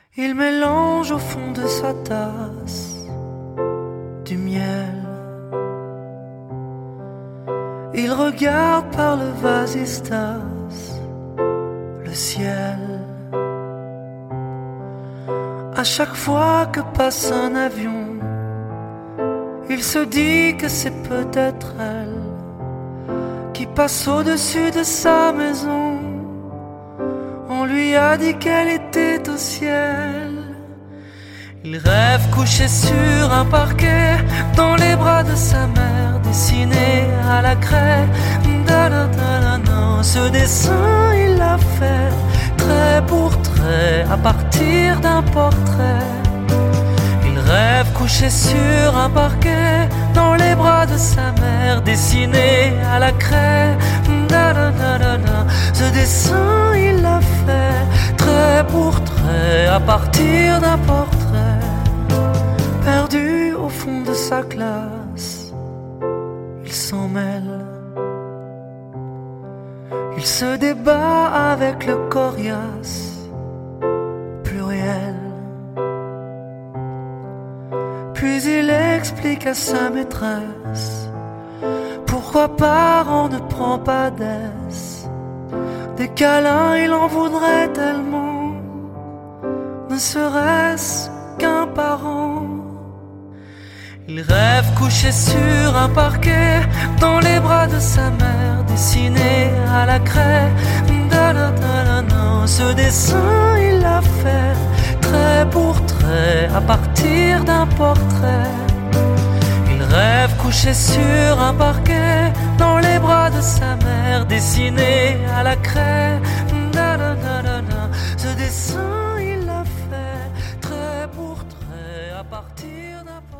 Il mélange au fond de sa tasse du miel. Il regarde par le vasistas le ciel. À chaque fois que passe un avion, il se dit que c'est peut-être elle qui passe au-dessus de sa maison. On lui a dit qu'elle était au ciel. Il rêve couché sur un parquet, dans les bras de sa mère, dessiné à la craie. Ce dessin il l'a fait, trait pour trait, à partir d'un portrait. Il rêve couché sur un parquet, dans les bras de sa mère, dessiné à la craie. Ce dessin il l'a fait, trait pour trait, à partir d'un portrait. Perdu au fond de sa classe, il s'en mêle. Il se débat avec le coriace pluriel. Puis il explique à sa maîtresse pourquoi parent ne prend pas d'aise. Des câlins il en voudrait tellement, ne serait-ce qu'un parent. Il rêve couché sur un parquet, dans les bras de sa mère, dessiné à la craie. Ce dessin il l'a fait, trait pour trait, à partir d'un portrait. Il rêve couché sur un parquet, dans les bras de sa mère, dessiné à la craie. Ce dessin il l'a fait, trait pour trait, à partir d'un portrait.